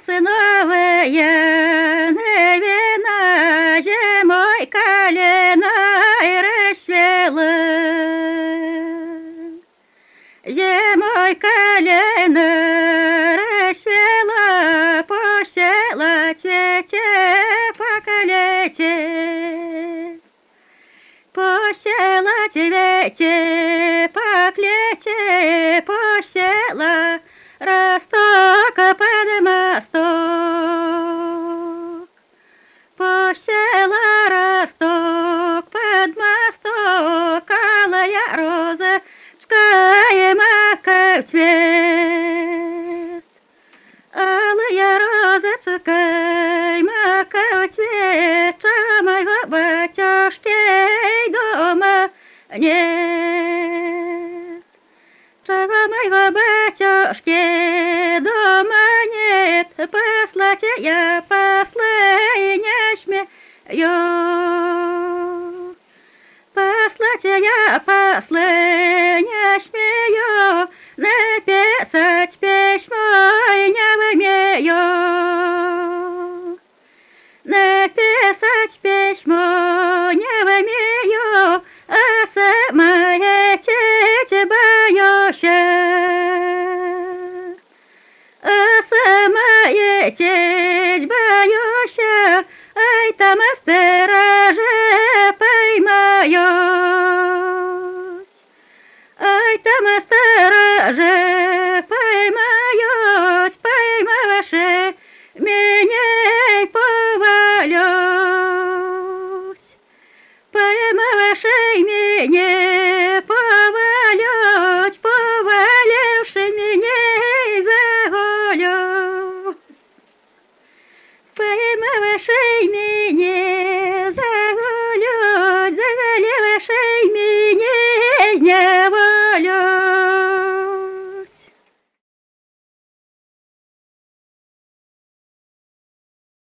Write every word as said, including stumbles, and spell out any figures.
Ясновая невина зимой калиной расцвела. Зимой калиной расцвела, посела цвете поколете. Посела цвете поклете, посела росток под мосток. Посела росток под мосток, алая розочка и маков цвет. Алая розочка и маков цвет, а моего батюшки дома нет. Чего моего батюшки дома нет, послать я послай не смею. Послать я послай не смею, написать письмо не умею. Написать письмо не умею, а сама лететь боюсь. А сама лететь боюсь, ай там сторожа поймают. Ай там сторожа поймают, поймавши меня повалюсь. Поймавши меня повалють, поваливши меня загулю. Поймавши меня